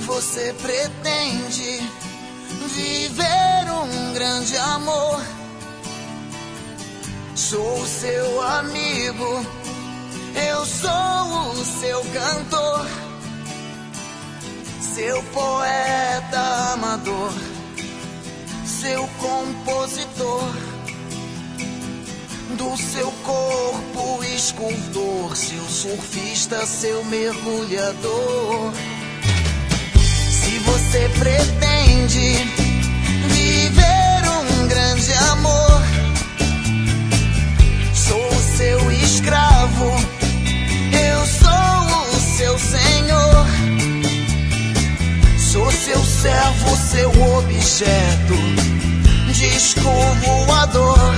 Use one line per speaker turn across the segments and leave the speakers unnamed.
você pretende viver um grande amor, sou seu amigo, eu sou o seu cantor, seu poeta amador, seu compositor, do seu corpo escultor, seu surfista, seu mergulhador. Se você pretende viver um grande amor, sou o seu escravo, eu sou o seu senhor, sou seu servo, seu objeto, disco voador.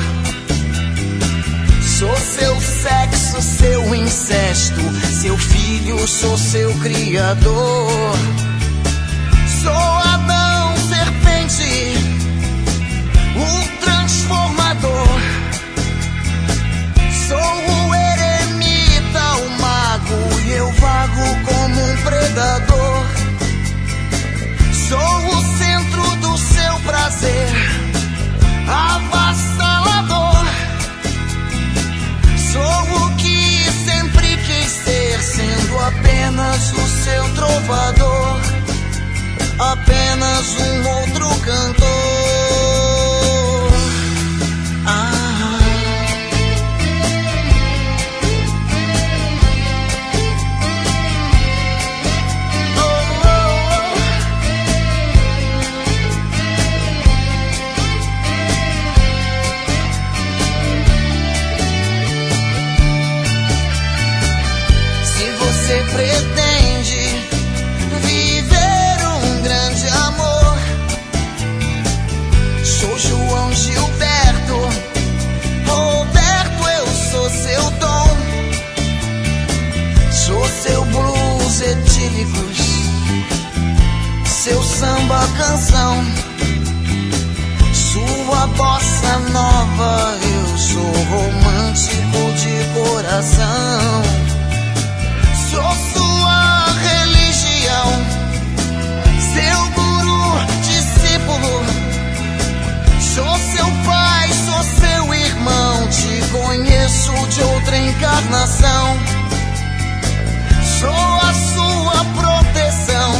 Sou seu sexo, seu incesto, seu filho, sou seu criador. Sou Adão, serpente, o transformador. Sou o eremita, o mago, e eu vago como um predador. Sou o centro do seu prazer, avassalador. Sou o que sempre quis ser, sendo apenas o seu trovador, apenas um outro cantor. Você pretende viver um grande amor, sou João Gilberto, Roberto, eu sou seu dom, sou seu blues etílicos, seu samba canção, sua bossa nova, eu sou romântico de coração. Sou sua religião, seu guru, discípulo. Sou seu pai, sou seu irmão. Te conheço de outra encarnação. Sou a sua proteção,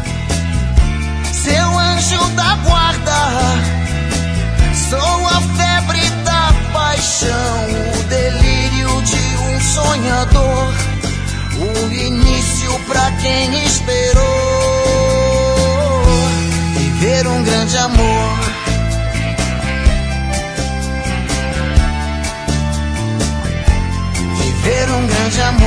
seu anjo da guarda. Sou a febre da paixão, o delírio de um sonhador, o início pra quem esperou viver um grande amor. Viver um grande amor.